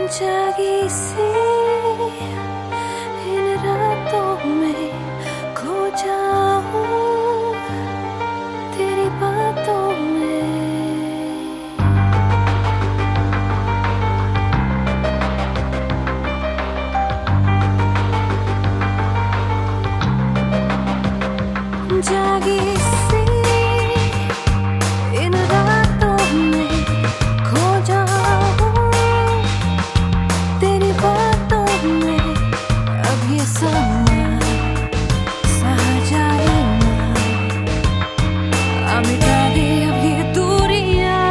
जागी सी इन रातों में खो जाऊं तेरी बातों में। जागी सी इन रातों में खो जाऊं तेरी बातों में। अब ये समा सहा जाए ना, मिटा दे अब ये दूरियां।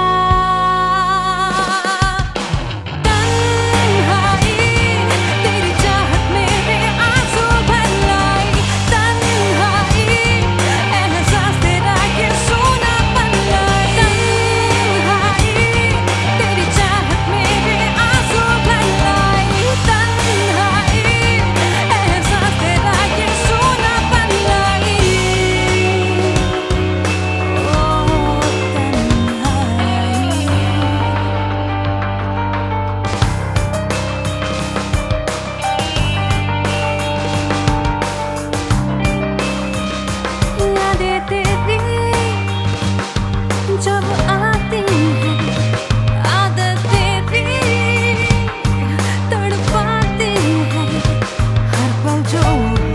तन्हाई तेरी चाहत मेरे आंसू भर लाई। तन्हाई एहसास तेरा ये सूनापन लाई। तन्हाई तेरी चाहत मेरे आंसू भर लाई। तन्हाई एहसास तेरा ये सूनापन लाई। यादें तेरी जब आती हैं, आदत तेरी तड़पाती है। हर पल जो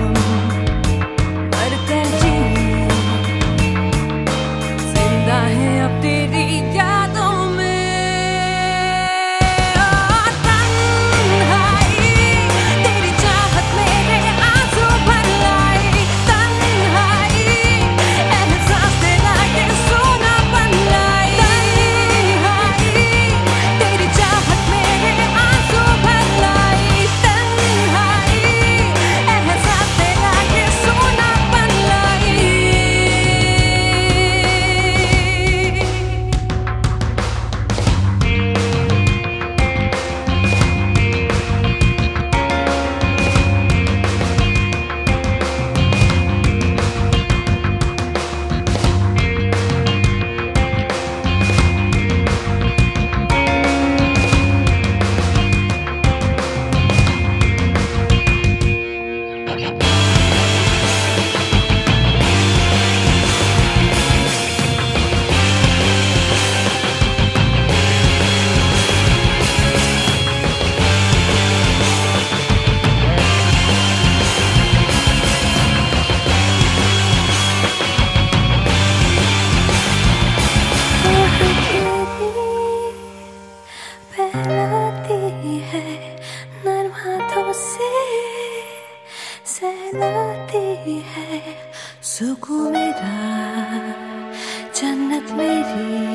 मर कर जिए, जिंदा है अब तेरी यादों में। तन्हाई तेरी चाहत मेरे आंसू भर लाई। तन्हाई एहसास तेरा ये सूनापन लाई। तन्हाई तेरी चाहत मेरे आंसू भर लाई। तन्हाई एहसास तेरा ये सूनापन लाई। पहलाती है नर्म हाथों से, सहलाती है सुकून मेरा, जन्नत मेरी।